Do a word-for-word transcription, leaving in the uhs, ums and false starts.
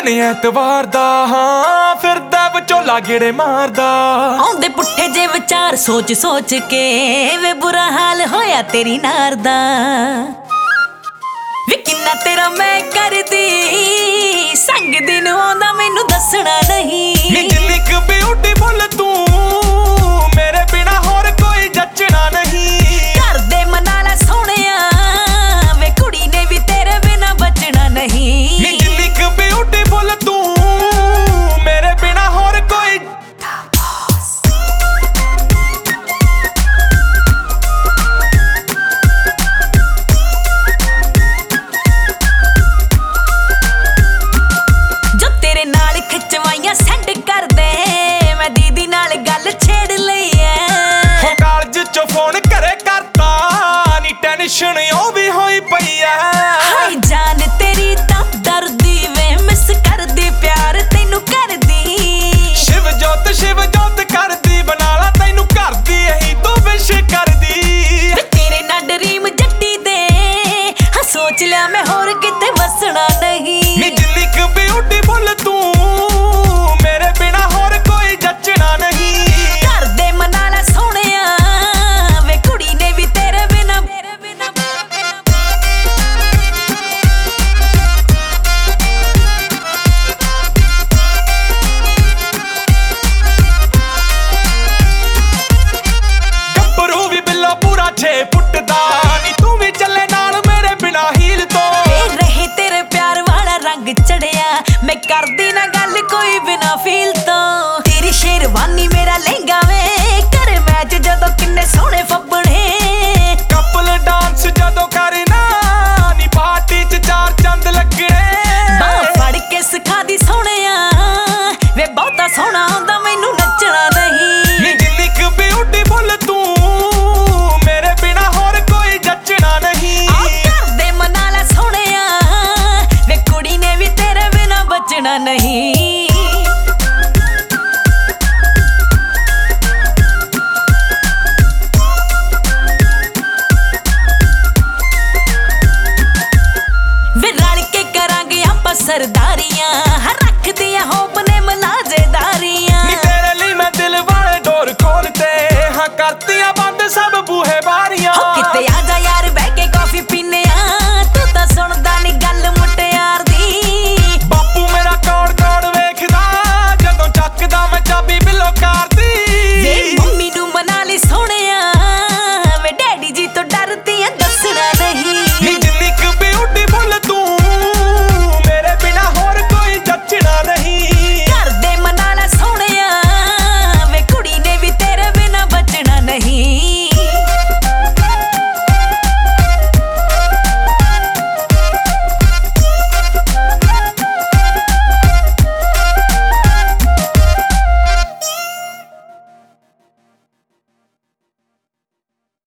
ਐਤਵਾਰ ਦਾ ਹਾਂ ਫਿਰਦਾ ਵਿਚੋਲਾ ਗੇੜੇ ਮਾਰਦਾ। ਆਉਂਦੇ ਪੁੱਠੇ ਜੇ ਵਿਚਾਰ ਸੋਚ ਸੋਚ ਕੇ ਵੇ ਬੁਰਾ ਹਾਲ ਹੋਇਆ ਤੇਰੀ ਨਾਰ ਦਾ। ਵੇ ਕਿੰਨਾ ਤੇਰਾ ਮੈਂ ਕਰਦੀ ਸੰਗ ਦਿਨ ਆਉਂਦਾ ਮੈਨੂੰ ਦੱਸਣਾ ਨਹੀਂ। ਨੀ ਜਿੰਨੀ ਕੁ ਬਿਊਟੀਫੁਲ ਤੂੰ ਮੇਰੇ ਬਿਨਾ ਹੋਰ ਕੋਈ ਜੱਚਣਾ ਨਹੀਂ। ਘਰ ਦੇ ਮਨਾ ਲੈ ਸੋਹਣਿਆ ਵੇ ਕੁੜੀ ਨੇ ਵੀ ਤੇਰੇ ਬਿਨਾ ਬਚਣਾ ਨਹੀਂ। ਨੀ ਜਿੰਨੀ ਕੁ ਬਿਊਟੀਫੁਲ ਤੂੰ ਮੇਰੇ ਬਿਨਾ ਹੋਰ ਕੋਈ ਜੋ ਤੇਰੇ ਨਾਲ ਖਿਚਵਾਈਆਂ ਸੈਂਡ ਕਰਦੇ ਮੈਂ ਦੀਦੀ ਨਾਲ ਗੱਲ ਛੇੜ ਲਈ ਐ। ਹੋ ਕਾਲਜ ਚੋਂ ਫੋਨ ਘਰੇ ਕਰਤਾ ਨੀ ਟੈਨਸ਼ਨ ਉਹ ਵੀ ਹੋਈ ਪਈ ਐ। ਹਾਏ ਜਾਨ ਤੇਰੀ ਤਾਂ ਡਰਦੀ ਵੇ ਮਿਸ ਕਰਦੀ ਪਿਆਰ ਤੈਨੂੰ ਕਰਦੀ। ਸ਼ਿਵ ਜੋਤ ਸ਼ਿਵ ਜੋਤ ਕਰਦੀ ਬਣਾ ਲਾ ਤੈਨੂੰ ਕਰਦੀ ਇਹੀ ਤੂੰ ਵਿਸ਼ ਕਰਦੀ। ਵੇ ਤੇਰੇ ਨਾਲ ਡਰੀਮ ਜੱਟੀ ਦੇ ਹਾਂ ਸੋਚ ਲਿਆ ਮੈਂ ਹੋਰ ਕਿਤੇ ਵਸਣਾ ਨਹੀਂ। ਨੀ ਜਿੰਨੀ ਕੁ ਬਿਊਟੀਫੁਲ ਤੂੰ ਮੇਰੇ ਬਿਨਾ ਹੋਰ ਕੋਈ ਜੱਚਣਾ ਨਹੀਂ। ਘਰ ਦੇ ਮਨਾ ਲੈ ਸੋਹਣਿਆ ਵੇ ਕੁੜੀ ਨੇ ਵੀ ਤੇਰੇ ਬਿਨਾ ਮੇਰੇ ਬਿਨਾ ਗੱਭਰੂ ਵੀ ਬਿੱਲੋ ਪੂਰਾ ਛੇ ਫੁੱਟ ਦਾ ਨੀ ਤੂੰ ਵੀ ਚੱਲੇ ਨਾਲ ਮੇਰੇ ਬਿਨਾ ਹੀਲ ਤੋਂ। ਇਹ ਰਹੇ ਤੇਰੇ ਪਿਆਰ ਵਾਲਾ ਰੰਗ ਚੜਿਆ ਮੈਂ ਕਰਦੀ ਨਾ ਗੱਲ ਕੋਈ ਬਿਨਾ ਫੀਲ ਤੋਂ। ਤੇਰੀ ਸ਼ੇਰਵਾਨੀ ਮੇਰਾ ਲਹਿੰਗਾ ਵੇ ਕਰ ਮੈਚ ਜਦੋਂ ਕਿੰਨੇ ਸੋਹਣੇ ਫੱਬਣੇ। ਕਪਲ ਡਾਂਸ ਜਦੋਂ ਕਰਨਾ ਨੀ ਪਾਰਟੀ ਚ ਚਾਰ ਚੰਦ ਲੱਗਣੇ। ਬਾਹ ਫੜ ਕੇ ਸਿਖਾ ਦੀ ਸੋਹਣਿਆ ਵੇ ਬਹੁਤਾ ਸੋਹਣਾ ਆਉਂਦਾ ਮੈਨੂੰ ਨੱਚਣਾ ਨਹੀਂ। ਨੀ ਜਿੰਨੀ ਕੁ ਬਿਊਟੀਫੁਲ ਤੂੰ ਮੇਰੇ ਬਿਨਾ ਹੋਰ ਕੋਈ ਜੱਚਣਾ ਨਹੀਂ। ਆ ਘਰ ਦੇ ਮਨਾ ਲੈ ਸੋਹਣਿਆ ਵੇ ਕੁੜੀ ਨੇ ਵੀ ਤੇਰੇ ਬਿਨਾ ਬਚਣਾ ਨਹੀਂ। ਵੇ ਰਲ ਕੇ ਕਰਾਂਗੇ ਆਪਾਂ ਸਰਦਾਰੀਆਂ ਹਰ ਰੱਖਦੀਆਂ ਹੋਪ ਨੇ ਮਲਾਜੇਦਾਰੀਆਂ। ਨੀ ਤੇਰੇ ਲਈ ਮੈਂ ਦਿਲ ਵਾਲੇ ਡੋਰ ਖੋਲਤੇ ਹਾਂ ਕਰਤੀਆਂ ਬੰਦ ਸਭ ਬੂਹੇ ਬਾਰੀਆਂ। ਹੋ ਕਿਤੇ ਆ ਜਾ ਯਾਰ ਬੈ